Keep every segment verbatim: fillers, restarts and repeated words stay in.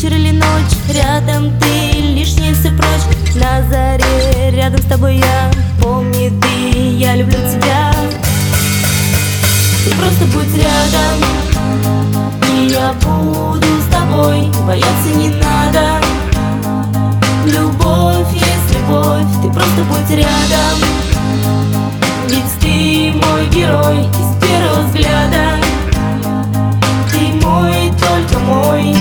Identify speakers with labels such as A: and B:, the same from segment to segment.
A: вечер или ночь, рядом ты, лишнее все прочь. На заре рядом с тобой я, помни ты, я люблю тебя. Ты просто будь рядом, и я буду с тобой. Бояться не надо, любовь есть любовь. Ты просто будь рядом, ведь ты мой герой из первого взгляда. Ты мой, только мой.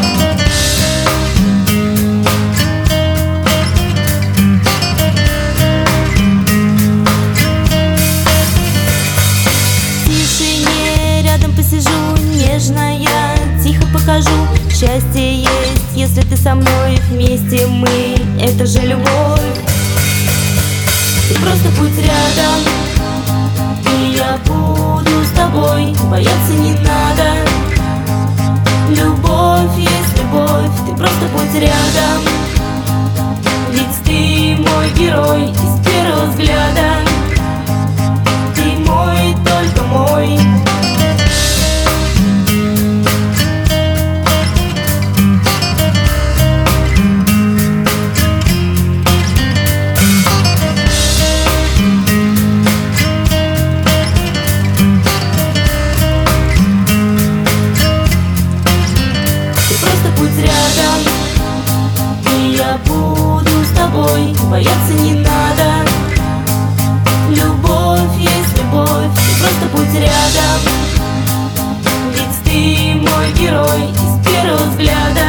A: В тишине рядом посижу, нежно я тихо покажу. Счастье есть, если ты со мной, вместе мы, это же любовь. Ты просто будь рядом, и я буду с тобой. Бояться не надо, любовь есть любовь. Ты просто будь рядом, ведь ты мой герой из первого взгляда. Ты мой, только мой. Я буду с тобой, бояться не надо, любовь есть любовь. Ты просто будь рядом, ведь ты мой герой из первого взгляда.